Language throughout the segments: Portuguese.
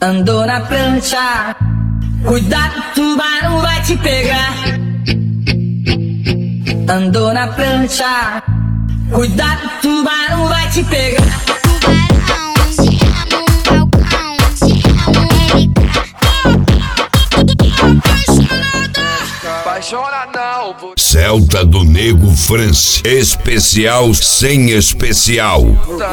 Andou na prancha, cuidado, tubarão vai te pegar. Andou na prancha, cuidado, tubarão vai te pegar. Tubarão, se amo um falcão, se amo ele. Celta do Nego France, especial sem especial.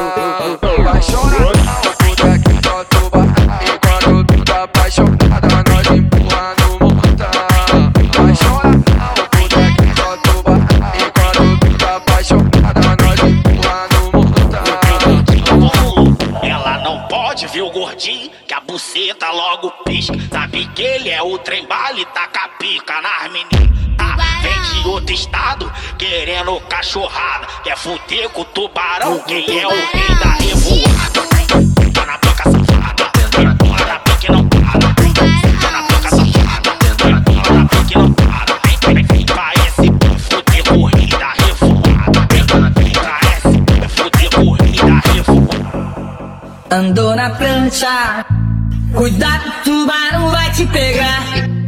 Ela não pode ver o gordinho, que a buceta logo pisca. Sabe que ele é o trem bala e taca a pica nas meninas. Vem de outro estado, querendo cachorrada. Quer fuder com o tubarão, quem é o rei da revoada. Tá na pica safada, empurra na pica e não para. Tá na pica safada, empurra na pica e não para. Pra esse fuder com o rei da revoada. Pra esse fuder com o rei da revoada. Andou na prancha, cuidado, tubarão vai te pegar.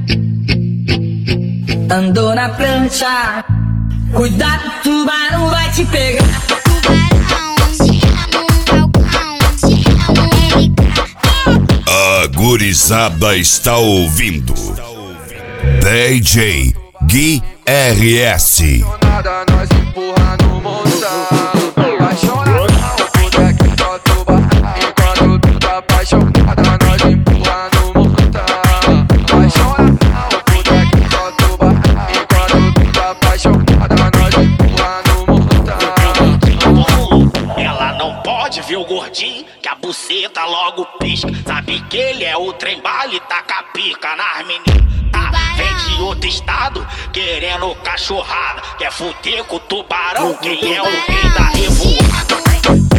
Andou na prancha, cuidado, tubarão vai te pegar. Tubarão, se amo um falcão, se amo ele. A gurizada está ouvindo DJ Gui RS. Nós empurra no montão. Apaixonada, puta que solta o barraco. Enquanto tu tá apaixonada, nós empurra no montão. Apaixonada, puta que solta o barraco. Enquanto tu tá apaixonada, nós empurra no montão. Ela não pode ver o gordinho, que a buceta logo pisca. Sabe que ele é o trem bala e taca a pica nas meninas. Vem de outro estado, querendo cachorrada. Quer fuder com o tubarão, quem é o rei da revoada.